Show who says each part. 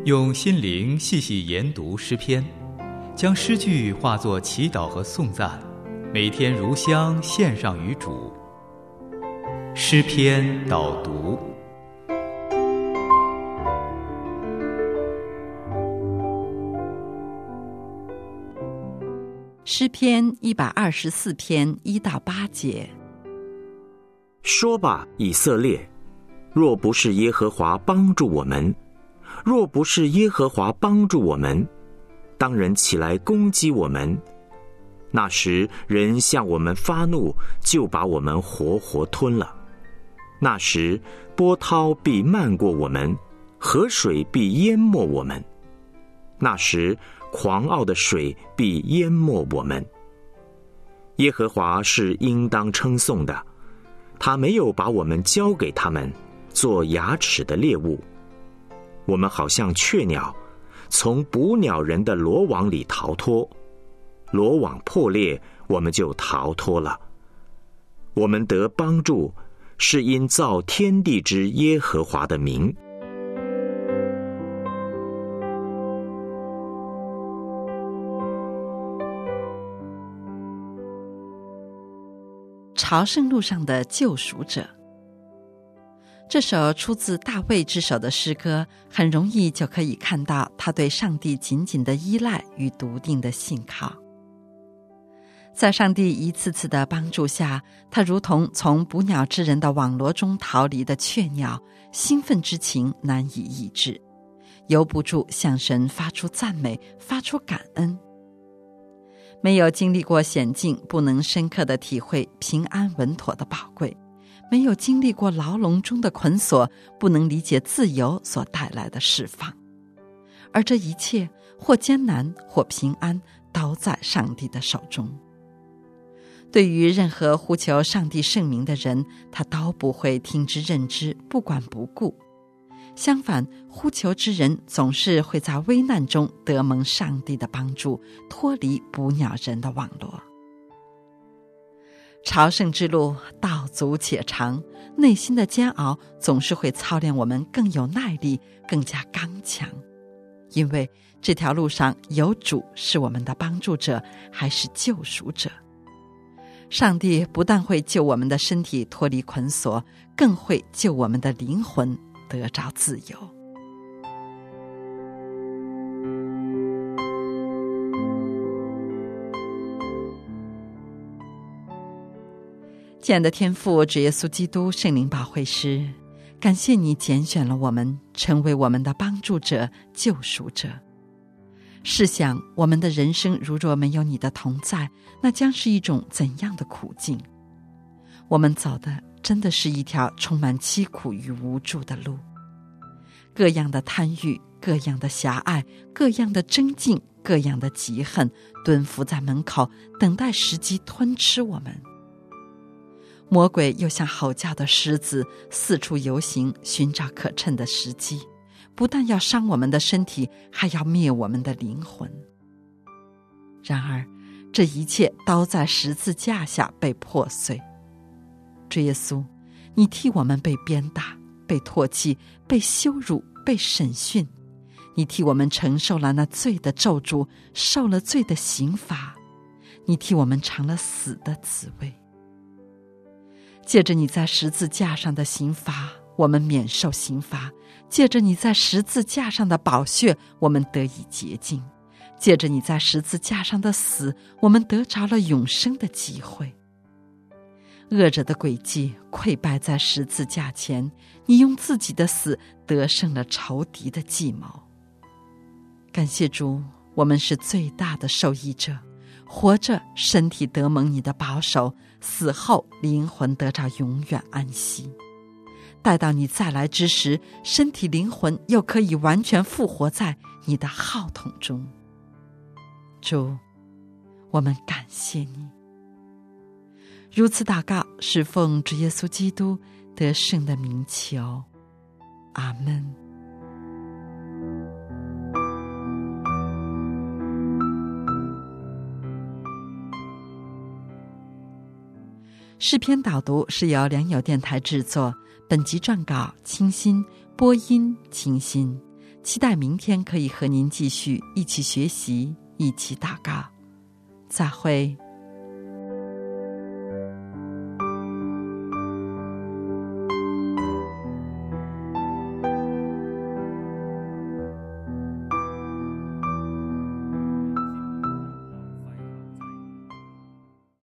Speaker 1: 用心灵细细研读诗篇，将诗句化作祈祷和颂赞，每天如香献上于主。诗篇导读。
Speaker 2: 诗篇124篇1到8节。
Speaker 3: 说吧，以色列，若不是耶和华帮助我们，若不是耶和华帮助我们，当人起来攻击我们，那时人向我们发怒，就把我们活活吞了。那时波涛必漫过我们，河水必淹没我们。那时狂傲的水必淹没我们。耶和华是应当称颂的，他没有把我们交给他们做牙齿的猎物。我们好像雀鸟，从捕鸟人的罗网里逃脱，罗网破裂，我们就逃脱了。我们得帮助，是因造天地之耶和华的名。
Speaker 2: 朝圣路上的救赎者。这首出自大卫之手的诗歌，很容易就可以看到他对上帝紧紧的依赖与笃定的信靠。在上帝一次次的帮助下，他如同从捕鸟之人的网罗中逃离的雀鸟，兴奋之情难以抑制，由不住向神发出赞美，发出感恩。没有经历过险境，不能深刻地体会平安稳妥的宝贵；没有经历过牢笼中的捆锁，不能理解自由所带来的释放。而这一切，或艰难，或平安，都在上帝的手中。对于任何呼求上帝圣名的人，他都不会听之任之，不管不顾。相反，呼求之人总是会在危难中得蒙上帝的帮助，脱离捕鸟人的网罗。朝圣之路道阻且长，内心的煎熬总是会操练我们更有耐力，更加刚强。因为这条路上有主是我们的帮助者，还是救赎者。上帝不但会救我们的身体脱离捆锁，更会救我们的灵魂得着自由。亲爱的天父，主耶稣基督圣灵保惠师，感谢你拣选了我们，成为我们的帮助者、救赎者。试想，我们的人生如若没有你的同在，那将是一种怎样的苦境？我们走的真的是一条充满凄苦与无助的路，各样的贪欲，各样的狭隘，各样的争竞，各样的嫉恨，蹲伏在门口，等待时机吞吃我们。魔鬼又像吼叫的狮子，四处游行，寻找可趁的时机，不但要伤我们的身体，还要灭我们的灵魂。然而，这一切都在十字架下被破碎。主耶稣，你替我们被鞭打，被唾弃，被羞辱，被审讯，你替我们承受了那罪的咒诅，受了罪的刑罚，你替我们尝了死的滋味。借着你在十字架上的刑罚，我们免受刑罚；借着你在十字架上的宝血，我们得以洁净；借着你在十字架上的死，我们得着了永生的机会。恶者的诡计溃败在十字架前，你用自己的死得胜了仇敌的计谋。感谢主，我们是最大的受益者，活着身体得蒙你的保守，死后灵魂得着永远安息。待到你再来之时，身体灵魂又可以完全复活在你的号筒中。主，我们感谢你。如此祷告，是奉主耶稣基督得胜的名求。阿们。诗篇导读是由良友电台制作，本集撰稿清新，播音清新。 期待明天可以和您继续一起学习，一起祷告。再会。